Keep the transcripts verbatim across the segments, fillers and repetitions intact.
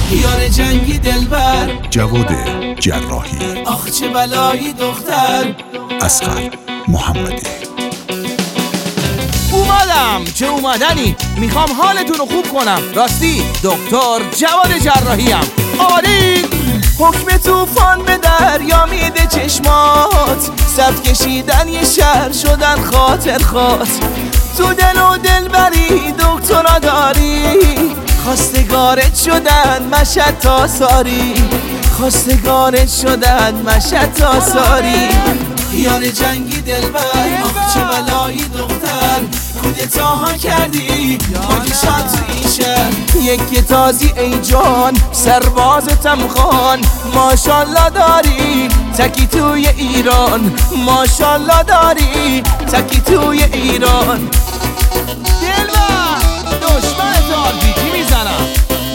یار جنگی دلبر جواد جراحی. آخ چه بلایی دختر اصغر محمدی. اومدم چه اومدنی، میخوام حالتون رو خوب کنم. راستی دکتر جواد جراحی ام. آمادید؟ حکم طوفان به دریا میده چشمات، صف کشیدن یه شهر شدن خاطر خاط. تو دل و دل بری دکترا داری، خواستگارت شدن مشهد تا ساری، خواستگارت شدن مشهد تا ساری. یار جنگی دلبر آخ چه بلایی دختر کودتاها کردی ماجشان تو این شهر. یک تازی ای جان سربازتم خان، ماشالله داری تکی توی ایران، ماشالله داری تکی توی ایران. دلبر دشمن تاربیتی میزنم.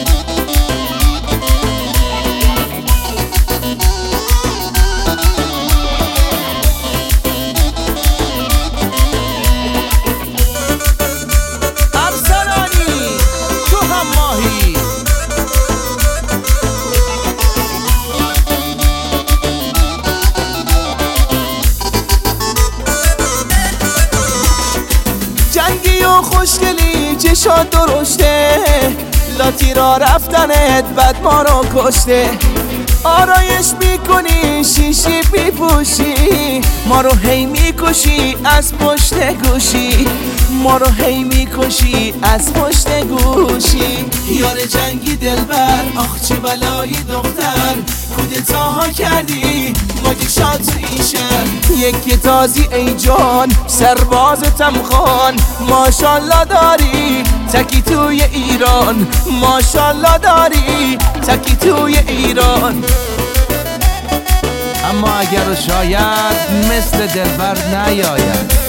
جنگی و خوشگلی چشات درشته، لاتی را رفتنت بد ما رو کشته. آرایش میکنی شیشی بیپوشی، ما رو هی میکشی از پشت گوشی، ما رو هی میکشی از پشت گوشی. یار جنگی دلبر آخ چه بلایی دختر کودتاها کردی ماجشان تو این شهر. یک تازی ای جان سربازتم خان، ماشالله داری تکی توی ایران، ماشالله داری تکی توی ایران. اما اگر شاید مثل دلبر نیاید.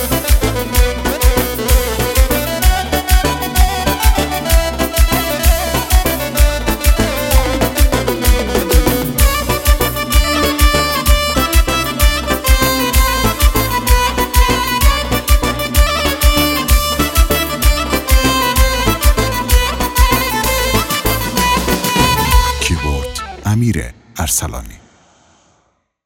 کیبورد امیر ارسلانی.